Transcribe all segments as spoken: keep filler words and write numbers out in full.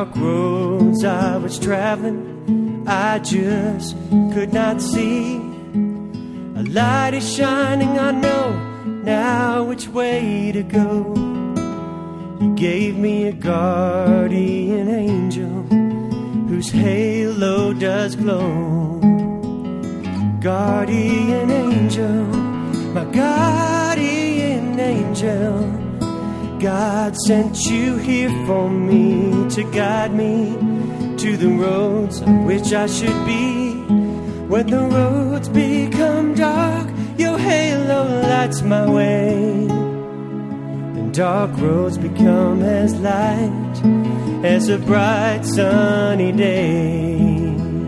dark roads I was traveling, I just could not see. A light is shining, I know now which way to go. You gave me a guardian angel whose halo does glow. Guardian angel, my guardian angel, God sent you here for me to guide me to the roads on which I should be. When the roads become dark, your halo lights my way, and dark roads become as light as a bright sunny day.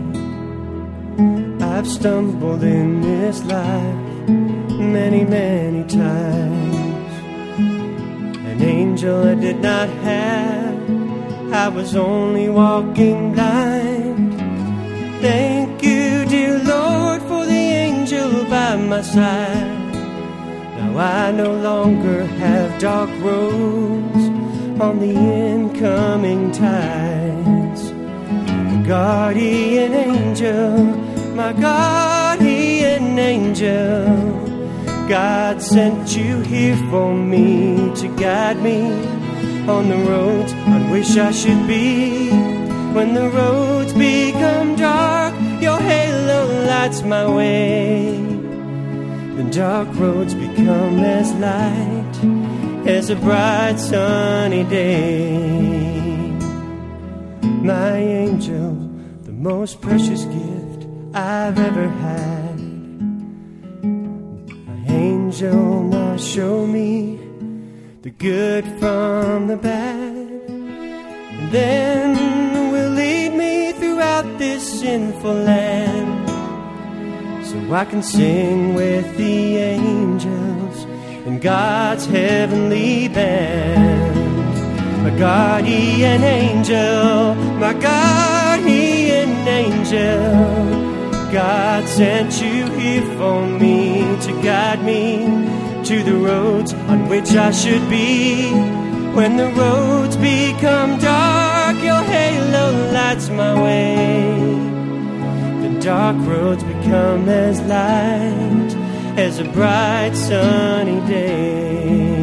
I've stumbled in this life many, many times. An angel I did not have, I was only walking blind. Thank you, dear Lord, for the angel by my side. Now I no longer have dark roads on the incoming tides. The guardian angel, my guardian angel, God sent you here for me to guide me on the roads on which I should be. When the roads become dark, your halo lights my way. The dark roads become as light as a bright sunny day. My angel, the most precious gift I've ever had. Angel, now show me the good from the bad, and then will lead me throughout this sinful land, so I can sing with the angels in God's heavenly band. My guardian angel, my guardian angel, God sent you here for me to guide me to the roads on which I should be. When the roads become dark, your halo lights my way. The dark roads become as light as a bright sunny day.